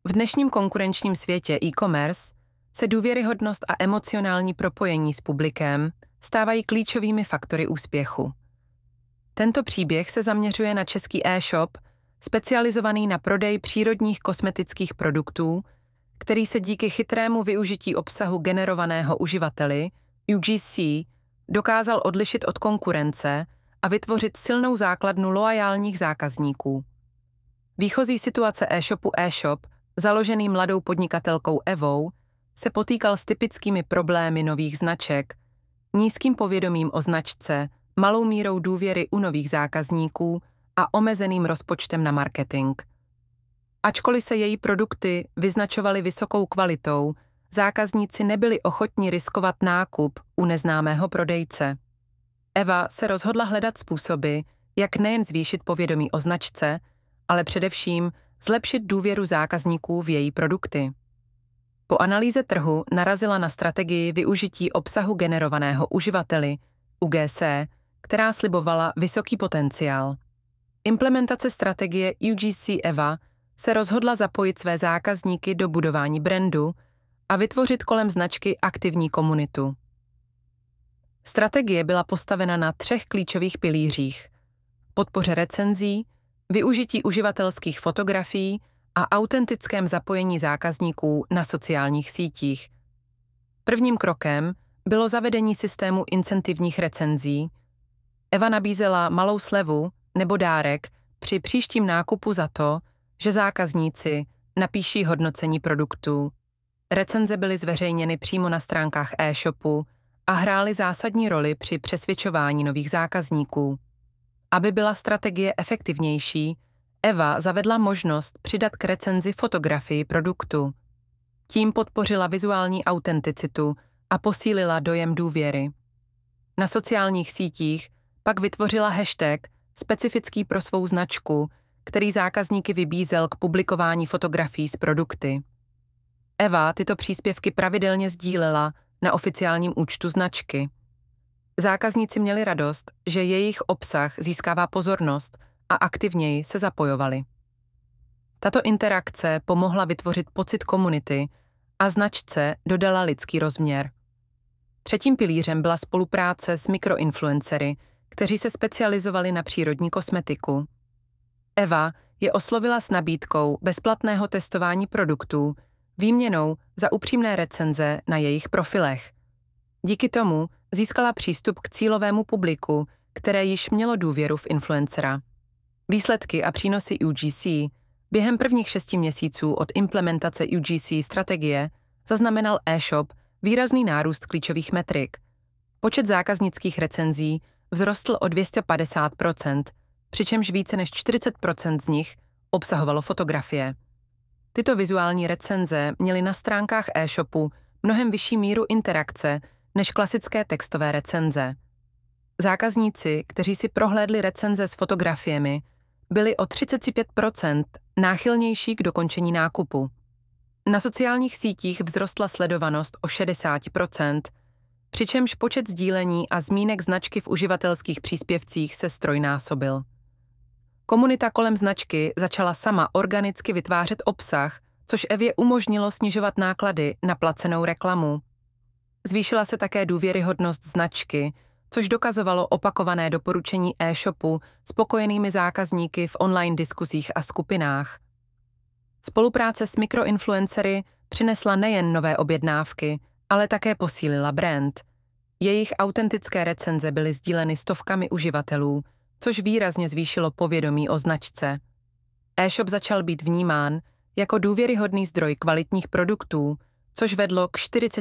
V dnešním konkurenčním světě e-commerce se důvěryhodnost a emocionální propojení s publikem stávají klíčovými faktory úspěchu. Tento příběh se zaměřuje na český e-shop, specializovaný na prodej přírodních kosmetických produktů, který se díky chytrému využití obsahu generovaného uživateli, UGC, dokázal odlišit od konkurence a vytvořit silnou základnu loajálních zákazníků. Výchozí situace e-shopu e-shop, založený mladou podnikatelkou Evou, se potýkal s typickými problémy nových značek, nízkým povědomím o značce, malou mírou důvěry u nových zákazníků a omezeným rozpočtem na marketing. Ačkoliv se její produkty vyznačovaly vysokou kvalitou, zákazníci nebyli ochotni riskovat nákup u neznámého prodejce. Eva se rozhodla hledat způsoby, jak nejen zvýšit povědomí o značce, ale především zlepšit důvěru zákazníků v její produkty. Po analýze trhu narazila na strategii využití obsahu generovaného uživateli, UGC, která slibovala vysoký potenciál. Implementace strategie UGC Eva se rozhodla zapojit své zákazníky do budování brandu a vytvořit kolem značky aktivní komunitu. Strategie byla postavena na 3 klíčových pilířích: podpoře recenzí, využití uživatelských fotografií a autentickém zapojení zákazníků na sociálních sítích. Prvním krokem bylo zavedení systému incentivních recenzí. Eva nabízela malou slevu nebo dárek při příštím nákupu za to, že zákazníci napíší hodnocení produktů. Recenze byly zveřejněny přímo na stránkách e-shopu a hrály zásadní roli při přesvědčování nových zákazníků. Aby byla strategie efektivnější, Eva zavedla možnost přidat k recenzi fotografii produktu. Tím podpořila vizuální autenticitu a posílila dojem důvěry. Na sociálních sítích pak vytvořila hashtag specifický pro svou značku, který zákazníky vybízel k publikování fotografií s produkty. Eva tyto příspěvky pravidelně sdílela na oficiálním účtu značky. Zákazníci měli radost, že jejich obsah získává pozornost a aktivněji se zapojovali. Tato interakce pomohla vytvořit pocit komunity a značce dodala lidský rozměr. Třetím pilířem byla spolupráce s mikroinfluencery, kteří se specializovali na přírodní kosmetiku. Eva je oslovila s nabídkou bezplatného testování produktů, výměnou za upřímné recenze na jejich profilech. Díky tomu získala přístup k cílovému publiku, které již mělo důvěru v influencera. Výsledky a přínosy UGC během prvních 6 měsíců od implementace UGC strategie zaznamenal e-shop výrazný nárůst klíčových metrik. Počet zákaznických recenzí vzrostl o 250%, přičemž více než 40% z nich obsahovalo fotografie. Tyto vizuální recenze měly na stránkách e-shopu mnohem vyšší míru interakce než klasické textové recenze. Zákazníci, kteří si prohlédli recenze s fotografiemi, byli o 35% náchylnější k dokončení nákupu. Na sociálních sítích vzrostla sledovanost o 60%, přičemž počet sdílení a zmínek značky v uživatelských příspěvcích se ztrojnásobil. Komunita kolem značky začala sama organicky vytvářet obsah, což Evě umožnilo snižovat náklady na placenou reklamu. Zvýšila se také důvěryhodnost značky, což dokazovalo opakované doporučení e-shopu spokojenými zákazníky v online diskuzích a skupinách. Spolupráce s mikroinfluencery přinesla nejen nové objednávky, ale také posílila brand. Jejich autentické recenze byly sdíleny stovkami uživatelů, což výrazně zvýšilo povědomí o značce. E-shop začal být vnímán jako důvěryhodný zdroj kvalitních produktů, což vedlo k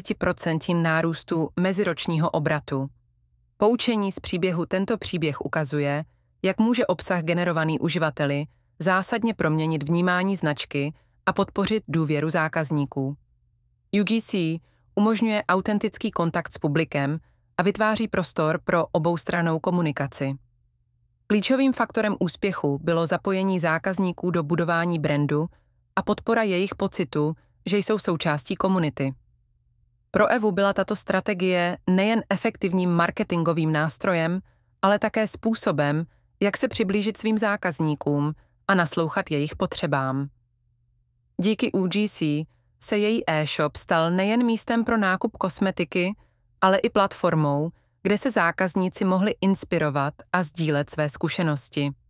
40% nárůstu meziročního obratu. Poučení z příběhu tento příběh ukazuje, jak může obsah generovaný uživateli zásadně proměnit vnímání značky a podpořit důvěru zákazníků. UGC umožňuje autentický kontakt s publikem a vytváří prostor pro oboustrannou komunikaci. Klíčovým faktorem úspěchu bylo zapojení zákazníků do budování brandu a podpora jejich pocitu, že jsou součástí komunity. Pro Evu byla tato strategie nejen efektivním marketingovým nástrojem, ale také způsobem, jak se přiblížit svým zákazníkům a naslouchat jejich potřebám. Díky UGC se její e-shop stal nejen místem pro nákup kosmetiky, ale i platformou, kde se zákazníci mohli inspirovat a sdílet své zkušenosti.